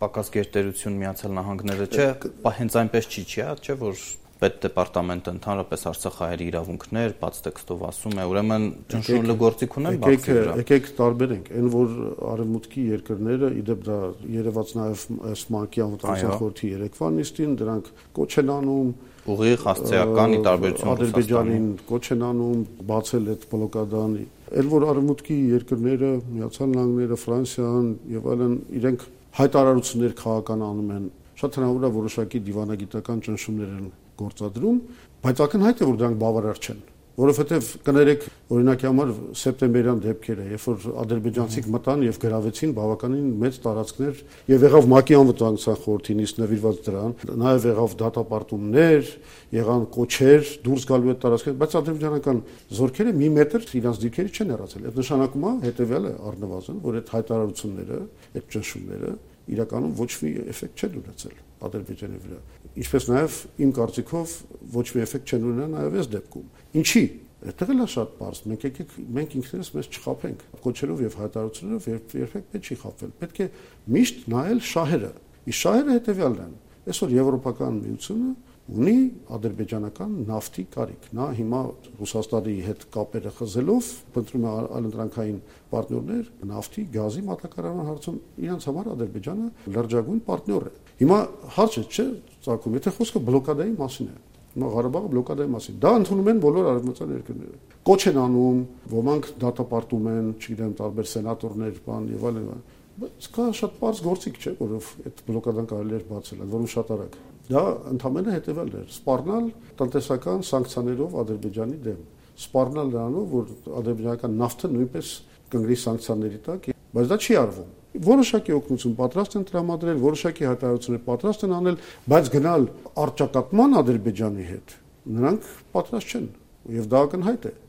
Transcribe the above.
պակաս գերտերություն Միացյալ Նահանգները չէ, հենց այնպես չի, չէ, որ պետդեպարտամենտը ընդհանրապես արցախահայերի իրավունքներ բաց տեքստով ասում է, ուրեմն ճնշումը գործիք ունեն բացի դրա։ Եկեք տարբերենք, այն որ արևմուտքի երկրները, իդեպ դա երևաց նաև ՄԱԿ-ի անվտանգության խորհրդի երեկվա նիստին, դրանք կոչ են անում ուղիղ հասցեական տարբերություն Ադրբեջանին կոչ են անում բացել այդ բլոկադան, այն որ արևմուտքի երկրները, Միացյալ Նահանգները, Ֆրանսիան եւ այլն իրենք հայտարարություններ քաղաքական անում են, շատ հնարավոր է որոշակի դիվանագիտական ճնշումներ են գործադրում, բայց ակնհայտ է որ դրանք բավարար չեն, որովհետև կներեք օրինակի համար սեպտեմբերյան դեպքերը, երբ որ ադրբեջանցիք մտան եւ գրավեցին բավականին մեծ տարածքներ եւ եղավ ՄԱԿ-ի անվտանգության խորհրդի նիստ նվիրված դրան, նաեւ եղավ դատապարտումներ, եղան կոչեր դուրս գալու այդ տարածքից, բայց ադրբեջանական զորքերը մի մետր իրենց դիրքերից չեն հեռացել։ Այդ նշանակում է հետեւյալը առնվազն, որ այդ հայտարարությունները, այդ ճնշումները իրականում ոչ մի էֆեկտ չեն ունեցել Ադրբեջանի վրա։ Ինչպես նաև իմ կարծիքով ոչ մի էֆեկտ չեն ունենա նաև այս դեպքում։ Ինչի՞։ Այդտեղ էլ է շատ պարզ։ Մենք ինքներս մեզ չխաբենք կոչերով եւ հայտարարություններով երբեք պետք չի խաբվել։ Պետք է միշտ նայել շահերը։ Իսկ շահերը հետեւյալն են։ Այսօր Եվրոպական միությունը ունի ադրբեջանական նավթի կարիք։ Նա հիմա Ռուսաստանի հետ կապերը խզելով փնտրում է այլընտրանքային պարտներներ նավթի, գազի մատակարարման հարցում իրենց համար Ադրբեջանը լրջագույն պարտներ է։ Հիմա հարցը չէ ցակում, եթե խոսքը բլոկադայի մասին է։ Հիմա Ղարաբաղը բլոկադայի մասին։ Դա ընդունում են բոլոր արևմտյան երկրները։ Կոչ են անում, ոմանք դատապարտում են, չգիտեմ, տարբեր սենատորներ, բան եւ այլն։ Բայց կա շատ པարզ գործիք չէ, որով այդ բլոկադան կարելի է բացել, որում շատ արագ։ Դա ընդհանրապես հետևյալն էր՝ սպառնալ տնտեսական սանկցիաներով Ադրբեջանի դեմ, սպառնալ նրանով, որ ադրբեջանական նավթը նույնպես կընկնի սանկցիաների տակ, բայց դա չի արվում։ Որոշակի օգնություն պատրաստ են տրամադրել, որոշակի հայտարարություններ պատրաստ են անել, բայց գնալ առճակատման Ադրբեջանի հետ նրանք պատրաստ չեն, եւ դա ակնհայտ է։